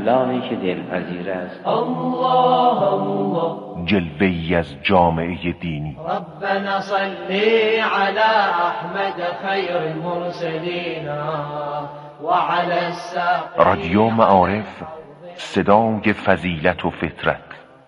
اللهی که دلپذیر است. الله الله جلوه‌ای از جامعه دینی. ربنا صلی علی احمد خیر المرسلین و علی الساقین. رادیو معارف، صدای فضیلت و فطرت.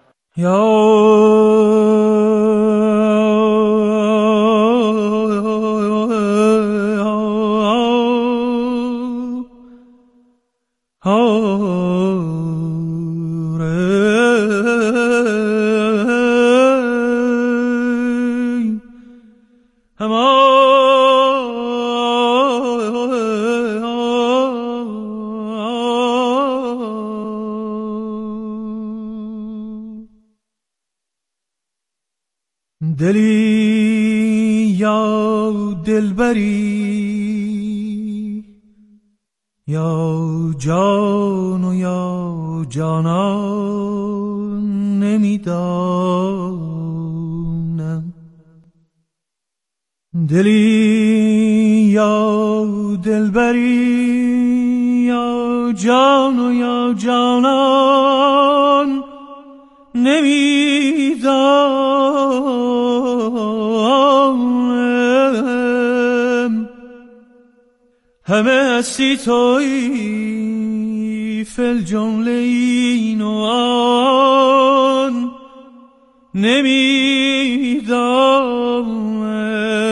دلی یا دلبری یا جان و یا جانان نمیدانم. دلی یا دلبری یا جان و یا جانان نمیدانم. همه هستی تویی فی الجمله این و آن نمیدانم.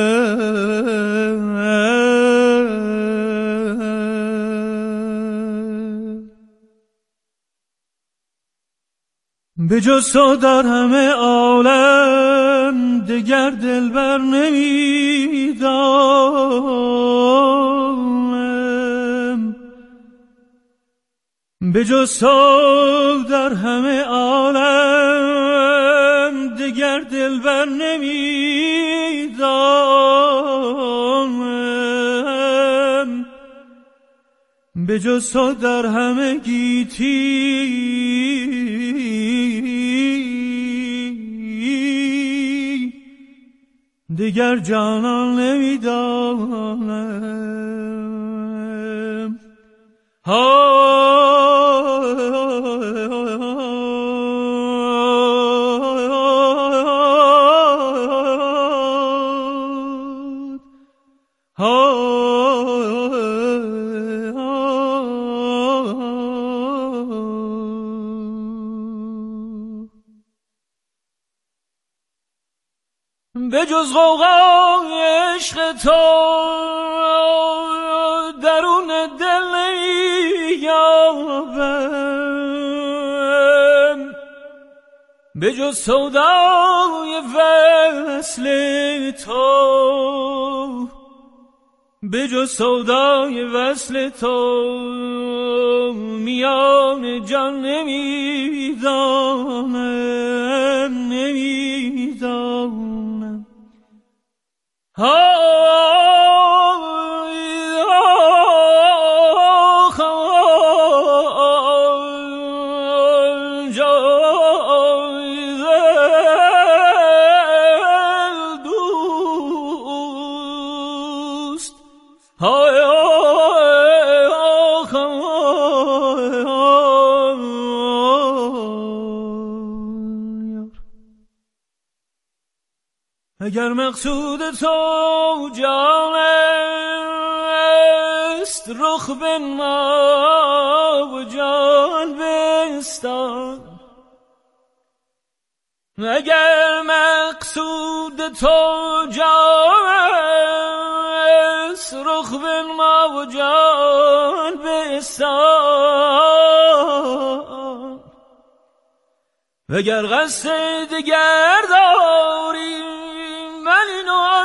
به جز تو در همه عالم دگر دلبر نمیدانم. به جز تو در همه عالم دگر دلبر نمیدانم. به جز تو در همه گیتی دیگر جانان نمیدانم. به جز غوغای عشق تو درون دل نیابم. به جز سودای وصل تو، به جز سودای وصل تو میان جان نمیدانم، نمیدانم. اگر مقصود تو جان است رخ بنما و جان بستان. اگر مقصود تو جان است رخ بنما و جان بستان. وگر قصد دگر داری من اینو آن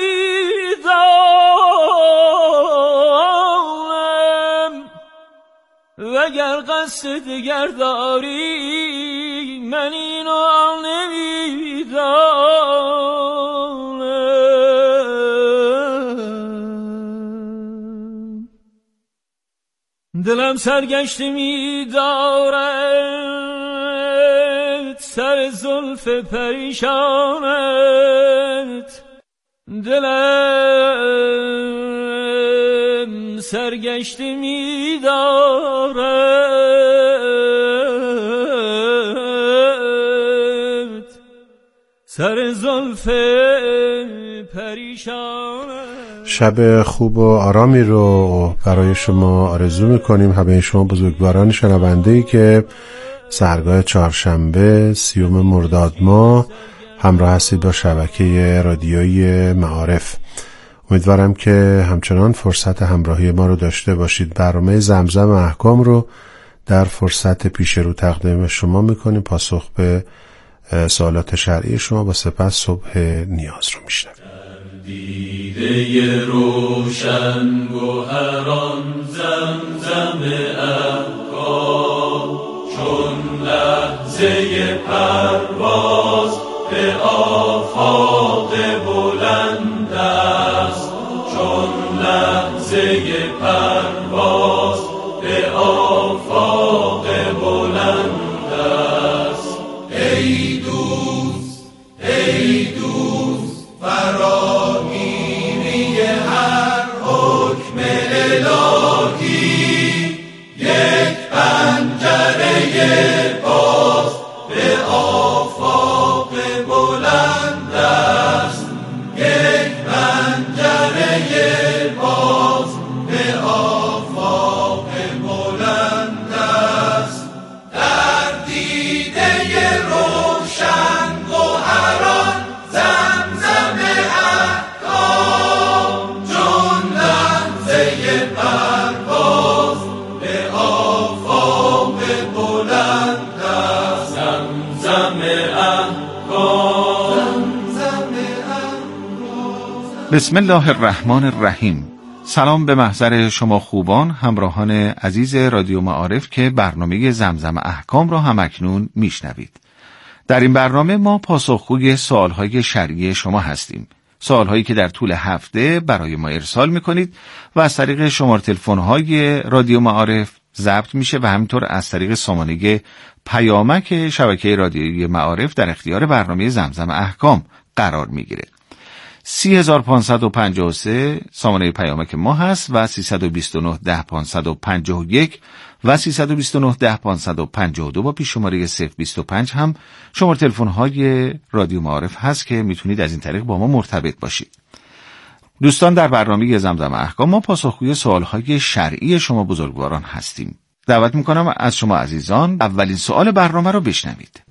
نمیدانم. وگر قصد دگر داری من اینو آن نمیدانم. دلم سرگشته می‌دارد سر زلف پریشانت. دلم سرگشته می‌دارد سر زلف پریشان. شب خوب و آرامی رو برای شما آرزو میکنیم، همه شما بزرگواران شنونده‌ای که سحرگاه چهارشنبه 30 مرداد ماه همراه هستید با شبکه رادیویی معارف. امیدوارم که همچنان فرصت همراهی ما رو داشته باشید. برنامه زمزم احکام رو در فرصت پیش رو تقدیم شما میکنیم، پاسخ به سوالات شرعی شما و سپس صبح نیاز رو میشنویم. دیده روشن گوهران زمزم احکام، چون لحظه پرواز به آفاق بلند است، چون لحظه پرواز به آفاق بلند است. ای دوست ای دوست فراگیری هر حکم الهی، یک پنجره باز به آفاق بلند است، یک پنجره باز به آفاق بلند است. در دیده روشن گوهران زمزم احکام، چون لحظه پرواز به آفاق بلند است. زمزم احکام. بسم الله الرحمن الرحیم. سلام به محضر شما خوبان همراهان عزیز رادیو معارف که برنامه زمزم احکام را همکنون میشنوید. در این برنامه ما پاسخگوی سوالهای شرعی شما هستیم. سوالهایی که در طول هفته برای ما ارسال میکنید و از طریق شماره تلفن‌های رادیو معارف ضبط میشه و همینطور از طریق سامانه پیامک شبکه رادیویی معارف در اختیار برنامه زمزم احکام قرار میگیره. 3553 سامانه پیامک ما هست و 329 10 551 و 329 10 552 با پیش شماره 025 هم شماره تلفن‌های رادیو معارف هست که میتونید از این طریق با ما مرتبط باشید. دوستان، در برنامه زمزم احکام ما پاسخگوی سوالهای شرعی شما بزرگواران هستیم. دعوت میکنم از شما عزیزان اولین سوال برنامه رو بشنوید.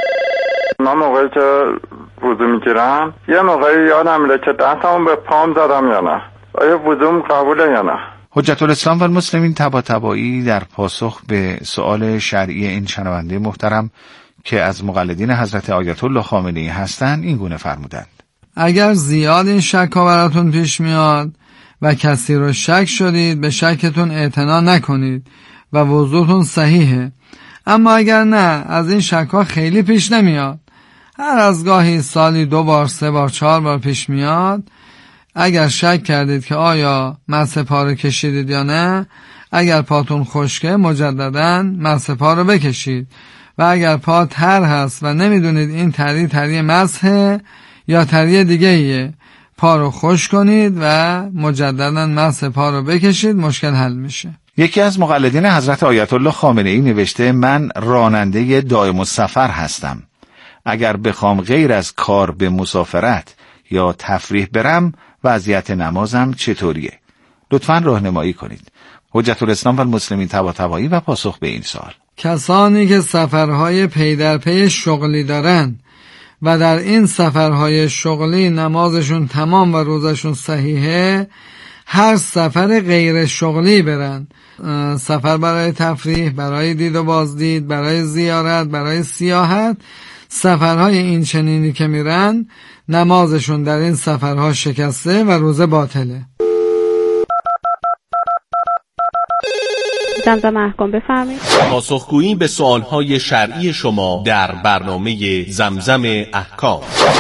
من موقعی که وضو میگیرم یه موقعی یادم میره که دستمو به پام زدم یا نه، آیا وضوم قبوله یا نه؟ حجت الاسلام و المسلمین طباطبایی در پاسخ به سوال شرعی این شنونده محترم که از مقلدین حضرت آیت الله خامنه‌ای هستند این گونه فرمودند: اگر زیاد این شک ها براتون پیش میاد و کسی رو شک شدید، به شکتون اعتنا نکنید و وضوتون صحیحه. اما اگر نه، از این شک ها خیلی پیش نمیاد، هر از گاهی سالی 2 بار 3 بار 4 بار پیش میاد، اگر شک کردید که آیا مس پا رو کشیدید یا نه، اگر پاتون خشکه مجدداً مس پا رو بکشید و اگر پا تر هست و نمیدونید این تری مسحه یا تری دیگه ایه، پا رو خشک کنید و مجدداً مس پا رو بکشید، مشکل حل میشه. یکی از مقلدین حضرت آیت الله خامنه‌ای نوشته: من راننده دائم السفر هستم. اگر بخوام غیر از کار به مسافرت یا تفریح برم، وضعیت نمازم چطوریه؟ لطفاً راهنمایی کنید. حجت الاسلام و المسلمین طباطبایی و پاسخ به این سوال: کسانی که سفرهای پی در پی شغلی دارن و در این سفرهای شغلی نمازشون تمام و روزشون صحیحه، هر سفر غیر شغلی برن، سفر برای تفریح، برای دید و بازدید، برای زیارت، برای سیاحت، سفرهای این چنینی که میرن، نمازشون در این سفرها شکسته و روزه باطله. زمزم احکام بفرمایید. پاسخگویی به سوالهای شرعی شما در برنامه زمزم احکام.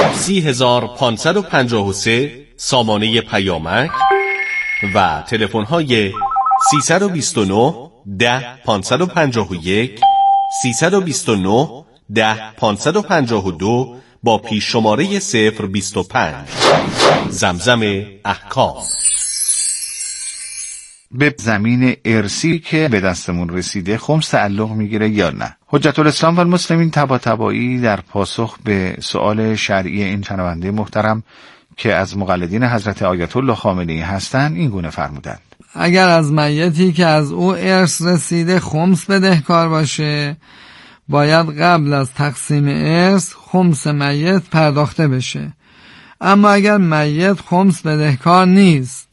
30553 سامانه پیامک و تلفن‌های 329 10 551 329 10 552 با پیش شماره 025. زمزم احکام. به زمین ارثی که به دستمون رسیده خمس تعلق میگیره یا نه؟ حجت الاسلام و المسلمین طباطبایی در پاسخ به سؤال شرعی این شنونده محترم که از مقلدین حضرت آیت الله خامنه‌ای هستند این گونه فرمودند: اگر از میتی که از او ارث رسیده خمس بدهکار باشه، باید قبل از تقسیم ارث خمس میت پرداخته بشه. اما اگر میت خمس بدهکار نیست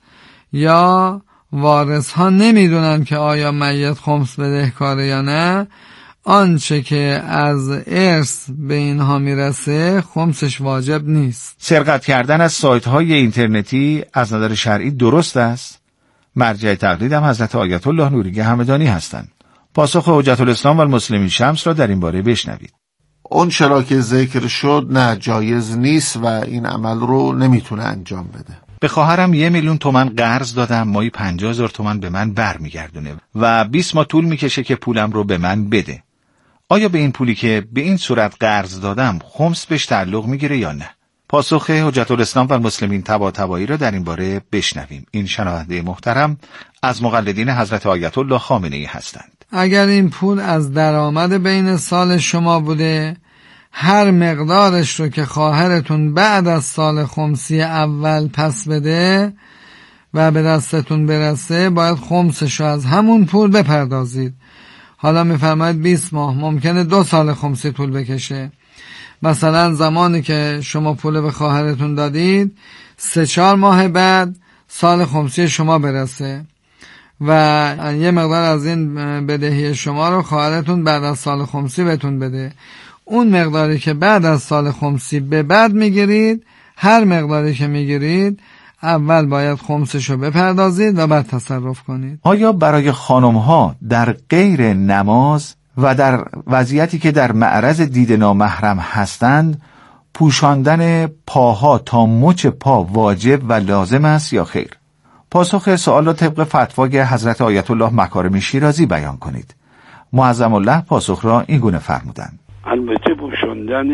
یا وارث ها نمیدونن که آیا میت خمس بدهکاره یا نه، آنچه که از ارث به اینها میرسه خمسش واجب نیست. سرقت کردن از سایت های اینترنتی از نظر شرعی درست است؟ مرجع تقلید هم حضرت آیت الله نوری همدانی هستند. پاسخ حجت الاسلام و المسلمین شمس را در این باره بشنوید. اون چرا که ذکر شد نه جایز نیست و این عمل رو نمیتونه انجام بده. به خواهرم 1,000,000 تومان قرض دادم، ماهی 50,000 تومان به من برمیگردونه و 20 ماه طول میکشه که پولم رو به من بده. آیا به این پولی که به این صورت قرض دادم خمس بهش تعلق میگیره یا نه؟ پاسخ حجت الاسلام و المسلمین طباطبایی را در این باره بشنویم. این شنونده محترم از مقلدین حضرت آیت الله خامنه‌ای هستند. اگر این پول از درآمد بین سال شما بوده، هر مقدارش رو که خواهرتون بعد از سال خمسی اول پس بده و به دستتون برسه، باید خمسش رو از همون پول بپردازید. حالا میفرماید 20 ماه، ممکنه 2 سال خمسی طول بکشه. مثلا زمانی که شما پول به خواهرتون دادید 3-4 ماه بعد سال خمسی شما برسه و یه مقدار از این بدهی شما رو خواهرتون بعد از سال خمسی بهتون بده. اون مقداری که بعد از سال خمسی به بعد میگیرید، هر مقداری که میگیرید اول باید خمسش رو بپردازید و بعد تصرف کنید. آیا برای خانم‌ها در غیر نماز و در وضعیتی که در معرض دید نامحرم هستند پوشاندن پاها تا مچ پا واجب و لازم است یا خیر؟ پاسخ سوال را طبق فتوای حضرت آیت الله مکارم شیرازی بیان کنید. معظم الله پاسخ را این گونه فرمودند: البته پوشاندن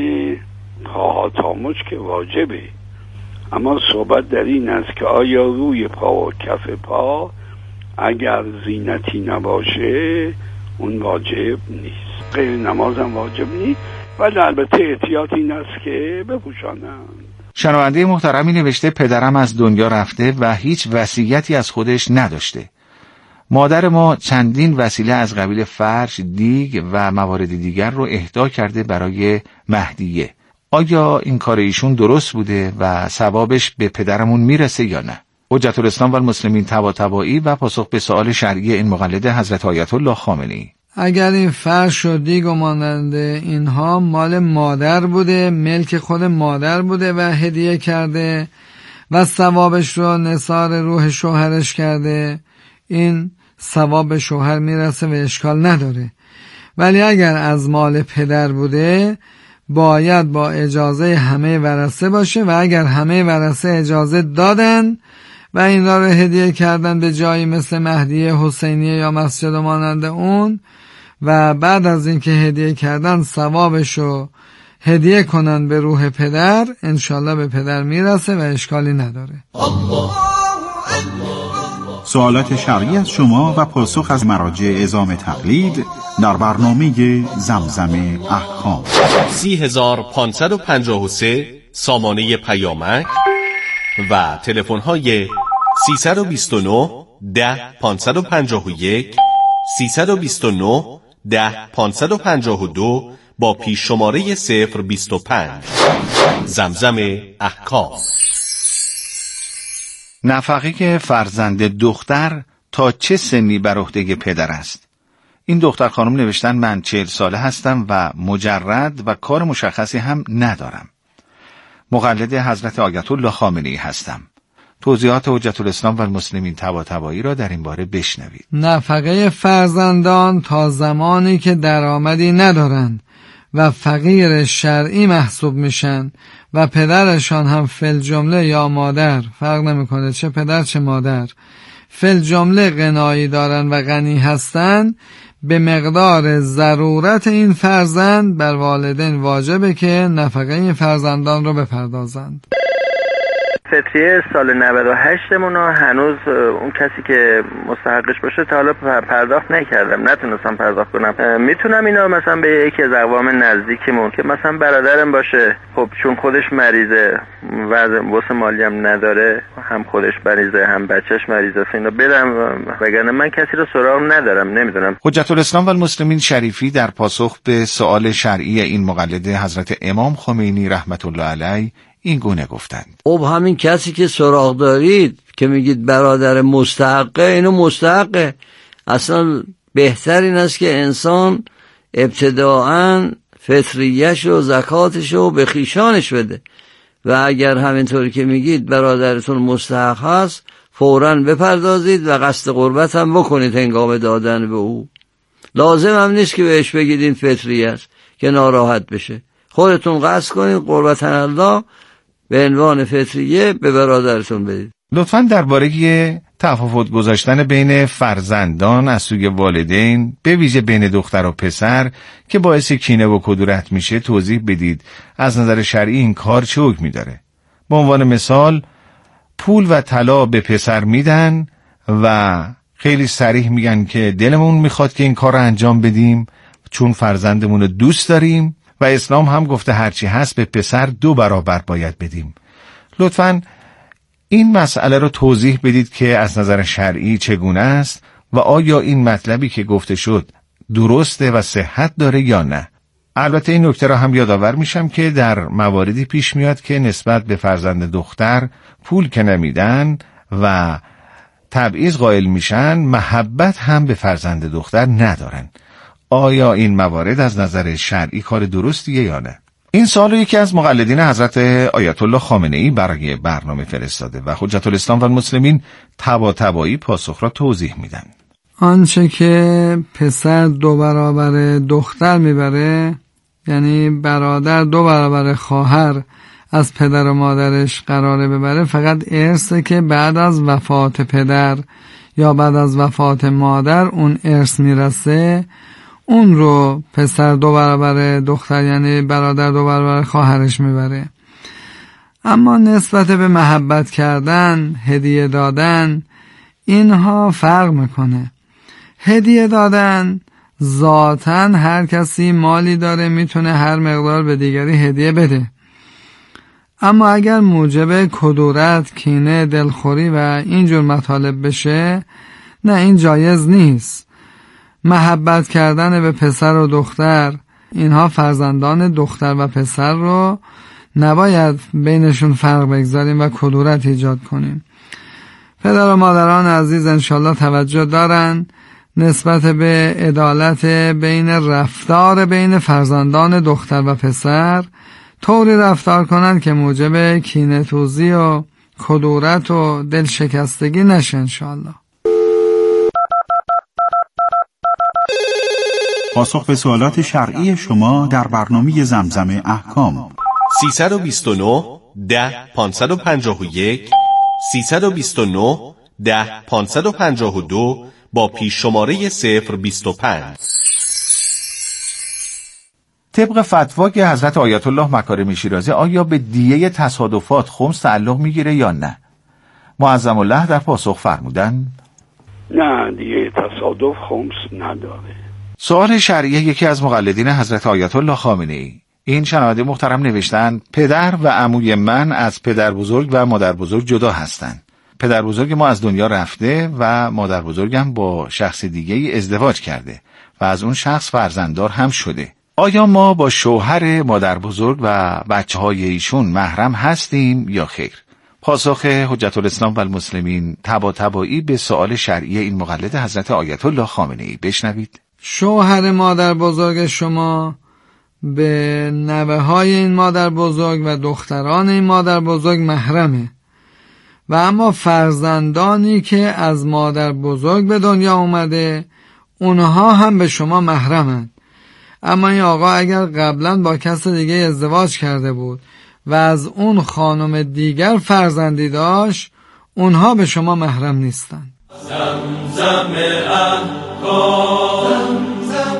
پاها تا مچ که واجبه، اما صحبت در این است که آیا روی پا و کف پا اگر زینتی نباشه اون واجب نیست. غیر نماز هم واجب نیست، ولی البته احتیاط این است که بپوشانند. شنونده محترمی نوشته پدرم از دنیا رفته و هیچ وصیتی از خودش نداشته. مادر ما چندین وسیله از قبیل فرش، دیگ و موارد دیگر رو اهدا کرده برای مهدیه. آیا این کار ایشون درست بوده و ثوابش به پدرمون میرسه یا نه؟ حجت الاسلام و المسلمین طباطبایی و پاسخ به سؤال شرعی این مقلد حضرت آیت الله خامنه‌ای: اگر این فرش و دیگ و ماننده اینها مال مادر بوده، ملک خود مادر بوده و هدیه کرده و ثوابش رو نثار روح شوهرش کرده، این ثواب شوهر میرسه و اشکال نداره. ولی اگر از مال پدر بوده باید با اجازه همه ورثه باشه و اگر همه ورثه اجازه دادن و این را هدیه کردن به جایی مثل مهدیه حسینیه یا مسجد مانند اون و بعد از اینکه هدیه کردن ثوابشو هدیه کنن به روح پدر، انشالله به پدر میرسه و اشکالی نداره. سوالات شرعی از شما و پاسخ از مراجع اعزام تقلید در برنامه زمزم احکام. 30553 سامانه پیامک و تلفن‌های 329 10 551 329 10 552 با پیش شماره 025. زمزم احکام. نفقه فرزند دختر تا چه سنی بر عهده پدر است؟ این دختر خانم نوشتن من 40 ساله هستم و مجرد و کار مشخصی هم ندارم. مقلد حضرت آیت الله خامنه‌ای هستم. توضیحات حجت الاسلام و المسلمین طباطبایی را در این باره بشنوید. نفقه فرزندان تا زمانی که درآمدی ندارند و فقیر شرعی محسوب میشن و پدرشان هم فل جمله یا مادر، فرق نمیکنه چه پدر چه مادر، فل جمله غنایی دارن و غنی هستن، به مقدار ضرورت این فرزند بر والدین واجبه که نفقه این فرزندان رو بپردازند. فطریه سال 98 مون هنوز اون کسی که مستحقش باشه تا حالا پرداخت نکردم، نتونستم پرداخت کنم. میتونم اینا مثلا به یکی از اقوام نزدیکمون که مثلا برادرم باشه، خب چون خودش مریضه واسه مالی هم نداره، هم خودش مریضه هم بچهش مریضه، اینا بدم، وگرنه من کسی رو سراغ ندارم. نمیدونم. حجت الاسلام و المسلمین شریفی در پاسخ به سوال شرعی این مقلد حضرت امام خمینی رحمت الله علیه این گونه گفتند: خب همین کسی که سراغ دارید که میگید برادر مستحقه، اینو مستحقه. اصلا بهتر این است که انسان ابتداعاً فطریش و زکاتش رو به خیشانش بده و اگر همینطوری که میگید برادرتون مستحق هست فوراً بپردازید و قصد قربت هم بکنید هنگام دادن به او. لازم هم نیست که بهش بگید این فطریه است که ناراحت بشه. خودتون قصد کنید قربت الله به عنوان فطریه به برادرتون بدید. لطفاً درباره تفاوت گذاشتن بین فرزندان از سوی والدین به ویژه بین دختر و پسر که باعث کینه و کدورت میشه توضیح بدید. از نظر شرعی این کار چه حکمی داره؟ به عنوان مثال پول و طلا به پسر میدن و خیلی صریح میگن که دلمون میخواد که این کار رو انجام بدیم چون فرزندمون رو دوست داریم و اسلام هم گفته هرچی هست به پسر 2 برابر باید بدیم. لطفاً این مسئله رو توضیح بدید که از نظر شرعی چگونه است و آیا این مطلبی که گفته شد درسته و صحت داره یا نه. البته این نکته را هم یادآور میشم که در مواردی پیش میاد که نسبت به فرزند دختر پول که نمیدن و تبعیض قائل میشن، محبت هم به فرزند دختر ندارن. آیا این موارد از نظر شرعی کار درستیه یا نه؟ این سوال یکی از مقلدین حضرت آیت الله خامنه ای برای برنامه فرستاده و حجت الاسلام و المسلمین طباطبایی پاسخ را توضیح میدن. آنچه که پسر 2 برابر دختر میبره، یعنی برادر 2 برابر خواهر از پدر و مادرش قراره ببره، فقط ارثه که بعد از وفات پدر یا بعد از وفات مادر اون ارث میرسه، اون رو پسر 2 برابر دختر یعنی برادر 2 برابر خواهرش میبره. اما نسبت به محبت کردن، هدیه دادن، اینها فرق میکنه. هدیه دادن ذاتاً هر کسی مالی داره میتونه هر مقدار به دیگری هدیه بده، اما اگر موجب کدورت، کینه، دلخوری و اینجور مطالب بشه، نه، این جایز نیست. محبت کردن به پسر و دختر، اینها فرزندان دختر و پسر رو نباید بینشون فرق بگذاریم و کدورت ایجاد کنیم. پدر و مادران عزیز انشالله توجه دارن نسبت به عدالت بین رفتار بین فرزندان دختر و پسر طوری رفتار کنن که موجب کینه توزی و کدورت و دل شکستگی نشه انشالله. پاسخ به سوالات شرعی شما در برنامه زمزم احکام 329 10 551 329 10 552 با پیش شماره 025. طبق فتوای حضرت آیت الله مکارمی شیرازی آیا به دیه تصادفات خمس تعلق میگیره یا نه؟ معظم الله در پاسخ فرمودن نه، دیه تصادف خمس نداره. سوال شرعی یکی از مقلدین حضرت آیت الله خامنه ای. این شنونده محترم نوشتن پدر و عموی من از پدر بزرگ و مادر بزرگ جدا هستند. پدر بزرگ ما از دنیا رفته و مادر بزرگم با شخص دیگه ای ازدواج کرده و از اون شخص فرزنددار هم شده. آیا ما با شوهر مادر بزرگ و بچه های ایشون محرم هستیم یا خیر؟ پاسخ حجت الاسلام و المسلمین طباطبایی به سوال شرعی این مقلد حضرت آیت الله خامنه ای بشنوید. شوهر مادر بزرگ شما به نوه های این مادر بزرگ و دختران این مادر بزرگ محرمه و اما فرزندانی که از مادر بزرگ به دنیا اومده اونها هم به شما محرمند. اما این آقا اگر قبلا با کس دیگه ازدواج کرده بود و از اون خانم دیگر فرزندی داشت، اونها به شما محرم نیستند. زمزم احکام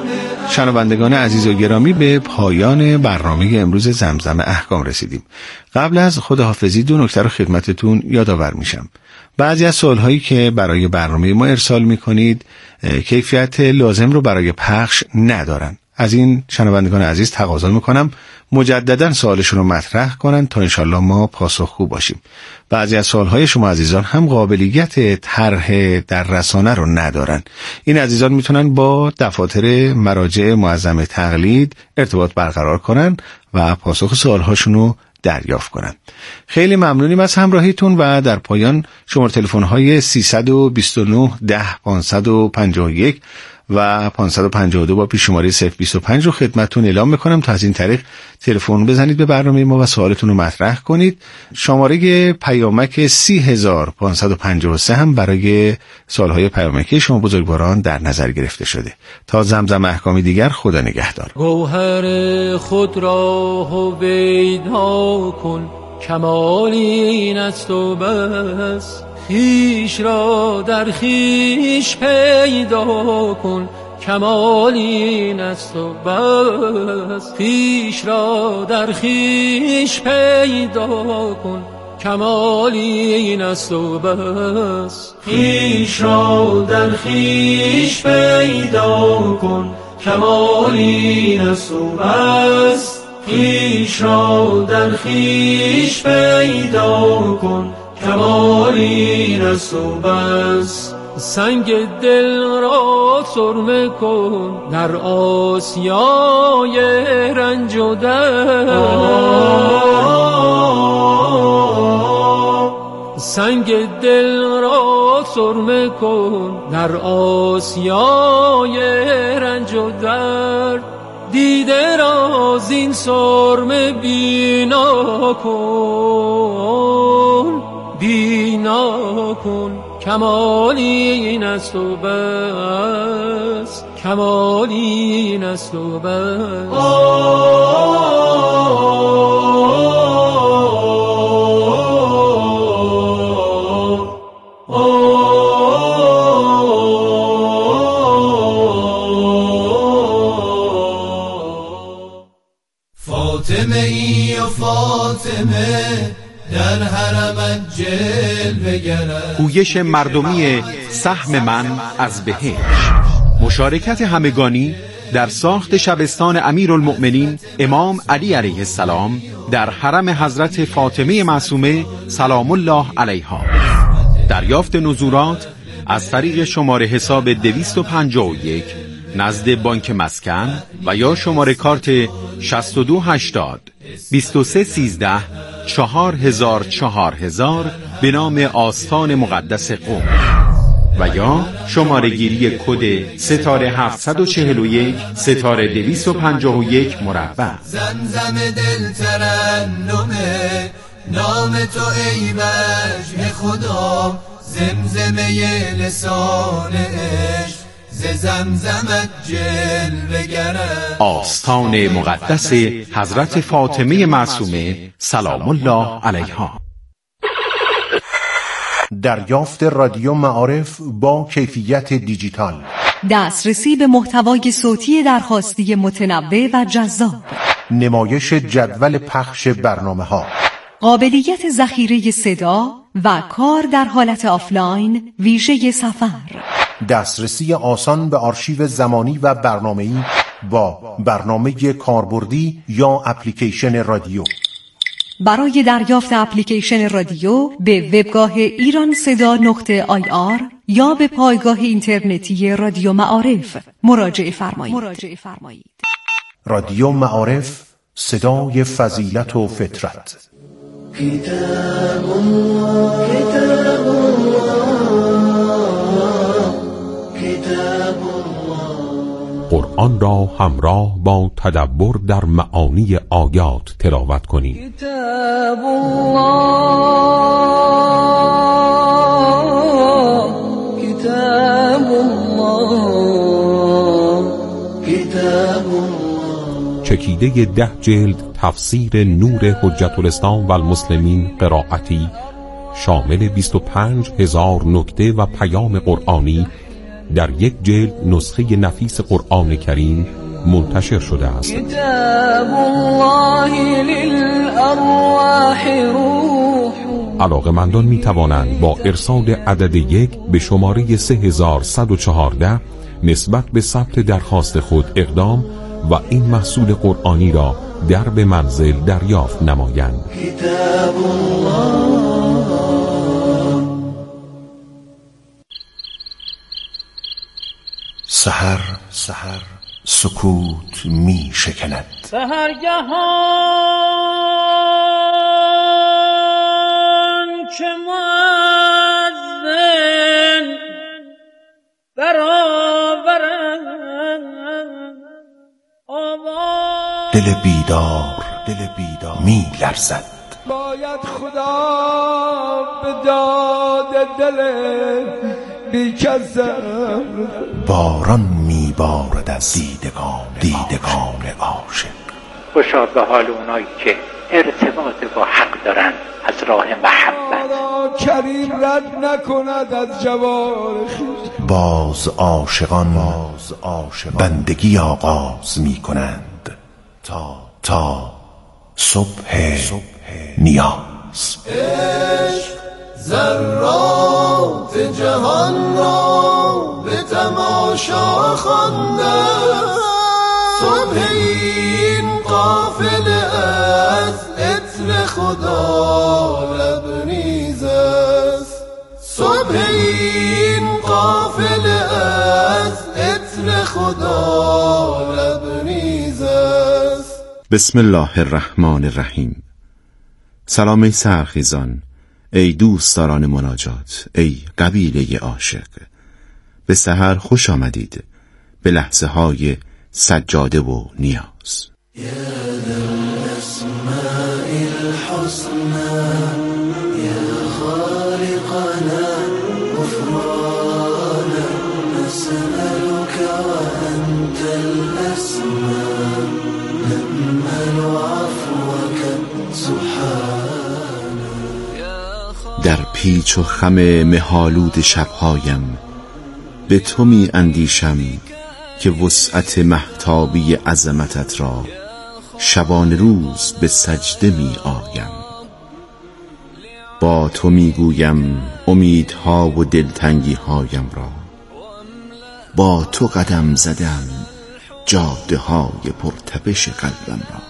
شنوندگان عزیز و گرامی، به پایان برنامه امروز زمزم احکام رسیدیم. قبل از خداحافظی 2 نکته رو خدمتتون یادآور میشم. بعضی از سوالهایی که برای برنامه ما ارسال میکنید کیفیت لازم رو برای پخش ندارن. از این شنوندگان عزیز تقاضا میکنم مجددا سوالشون رو مطرح کنن تا انشالله ما پاسخگو باشیم. بعضی از سوالهای شما عزیزان هم قابلیت طرح در رسانه رو ندارن. این عزیزان میتونن با دفاتر مراجع معظم تقلید ارتباط برقرار کنن و پاسخ سوالهاشون رو دریافت کنن. خیلی ممنونیم از همراهیتون و در پایان شماره تلفن‌های 329 10 551 و 552 با پیش‌شماره 025 رو خدمتتون اعلام میکنم تا از این طریق تلفن بزنید به برنامه ما و سوالتون رو مطرح کنید. شماره پیامک 30553 هم برای سوالهای پیامکی شما بزرگواران در نظر گرفته شده. تا زمزم احکامی دیگر، خدا نگهدار. گوهر خود را هویدا کن، کمال این است و بس. خویش را در خویش پیدا کن، کمال این است و بس. خویش را در خویش پیدا کن، کمال این است و بس. خویش را در خویش پیدا کن، کمال این است و بس. خویش را در خویش پیدا کن، کمال این است و بس. سنگ دل را سرمه کن در آسیای رنج و درد. سنگ دل را سرمه کن در آسیای رنج و درد. دیده را زین سرمه بینا کن، بینا کن، کمال این است و بس. کمال این است و بس. فاطمه ای و فاطمه در حرمت جلوه گرد. پویش مردمی سهم من از بهشت. مشارکت همگانی در ساخت شبستان امیرالمؤمنین امام علی علیه السلام در حرم حضرت فاطمه معصومه سلام الله علیها. دریافت نزولات از طریق شماره حساب 251 نزد بانک مسکن و یا شماره کارت 6280 2313 4000 به نام آستان مقدس قم و یا شماره گیری کد ستاره 741 ستاره 251 مربع. زمزم دل ترنمه نام تو ای وجه خدا، زمزمه لسان عشق ز زمزمت جلوه گرد. آستان مقدس حضرت فاطمه معصومه سلام الله علیها. دریافت رادیو معارف با کیفیت دیجیتال. دسترسی به محتوای صوتی درخواستی متنوع و جذاب. نمایش جدول پخش برنامه‌ها. قابلیت ذخیره صدا و کار در حالت آفلاین ویژه سفر. دسترسی آسان به آرشیو زمانی و برنامه‌ای با برنامه کاربردی یا اپلیکیشن رادیو. برای دریافت اپلیکیشن رادیو به وبگاه ایرانصدا.ir یا به پایگاه اینترنتی رادیو معارف مراجعه فرمایید. رادیو معارف، صدای فضیلت و فطرت. کتاب الله، کتاب الله، کتاب الله. قرآن را همراه با تدبر در معانی آیات تلاوت کنید. کتاب الله، کتاب الله، کتاب الله. چکیده 10 جلد تفسیر نور حجت الاسلام و المسلمین قرائتی شامل 25,000 نکته و پیام قرآنی در یک جلد نسخه نفیس قرآن کریم منتشر شده است. كتاب الله للأرواح روح. علاقه‌مندان می توانند با ارسال عدد 1 به شماره 3114 نسبت به ثبت درخواست خود اقدام و این محصول قرآنی را در به منزل دریافت نمایند. كتاب الله. سحر سکوت می شکند. سحرگهان که مؤذن برآورد آواز، دل بیدار می لرزد. باید خدا به داد دل بیکسم. باران می بارد از دیدگان عاشق. خوشا به حال اونایی که ارتباط با حق دارن از راه محبت. کریم رد نکند از جوار خویش. باز عاشقان بندگی آغاز می کنند تا صبح نیاز. عشق ذرات جهان را به تماشا خوانده، صبح این قافله از عطر خدا لبریز است. صبح این قافله از عطر خدا لبریز است. بسم الله الرحمن الرحیم. سلام ای سحرخیزان، ای دوستداران مناجات، ای قبیله عاشق. به سحر خوش آمدید، به لحظه های سجاده و نیاز. یا ذا الاسماء الحسنى یا خالقنا غفرانا نسألك وأنت الأسماء نأمل عفوك سبحانا. در پیچ و خم مهالود شبهایم به تو می اندیشم که وسعت مهتابی عظمتت را شبان روز به سجده می آیم. با تو می گویم امیدها و دلتنگی هایم را، با تو قدم زدم جاده های پرتپش قلبم را.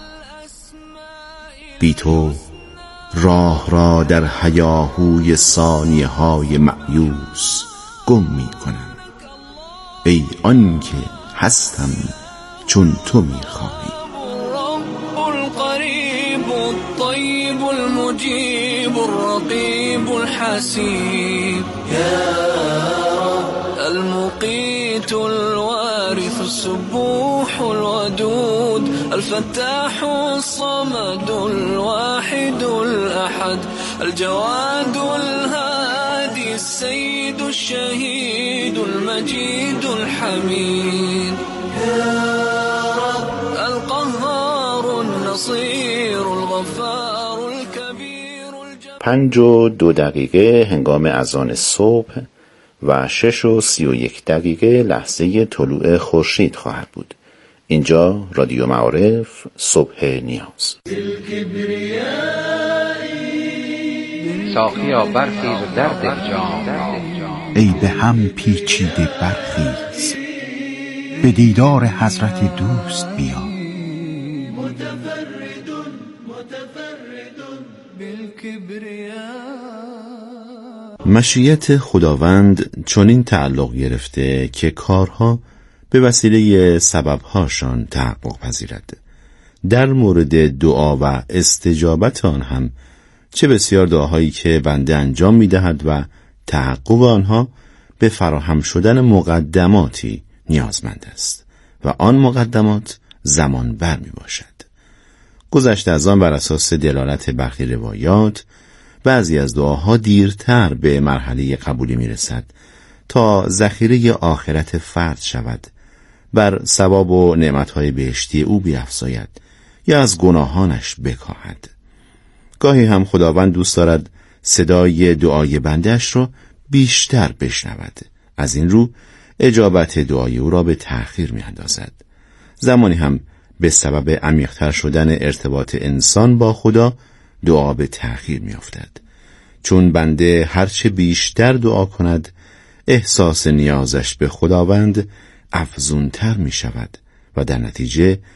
بی تو راه را در هیاهوی ثانیه های مأیوس گم می کنم. ای آن که هستم چون تو می خواهی. الرب القریب الطیب المجیب الرقیب الحسیب یا رب المقیت الوارث السبوح الودود الفتاح الصمد الواحد الأحد الجواد الهادي السيد الشهيد المجيد الحميد يا رب القهار النصير الغفار الكبير 5:02 هنگام اذان صبح و 6:31 لحظه طلوع خورشید خواهد بود. اینجا رادیو معارف صبح نیاز. ساقیا برخیز در دل جام، ای به هم پیچیده برخیز، به دیدار حضرت دوست بیا. مشیت خداوند چنین تعلق گرفته که کارها به وسیله سببهاشان تحقق پذیرد. در مورد دعا و استجابت آن هم چه بسیار دعاهایی که بنده انجام می‌دهد و تحقق آنها به فراهم شدن مقدماتی نیازمند است و آن مقدمات زمان بر میباشد. گذشته از آن بر اساس دلالت برخی روایات بعضی از دعاها دیرتر به مرحله قبولی میرسد تا ذخیره آخرت فرد شود، بر ثواب و نعمتهای بهشتی او بیفزاید یا از گناهانش بکاهد. گاهی هم خداوند دوست دارد صدای دعای بنده‌اش را بیشتر بشنود. از این رو اجابت دعای او را به تأخیر می‌اندازد. زمانی هم به سبب عمیق‌تر شدن ارتباط انسان با خدا دعا به تأخیر می‌افتد. چون بنده هرچه بیشتر دعا کند احساس نیازش به خداوند افزونتر می شود و در نتیجه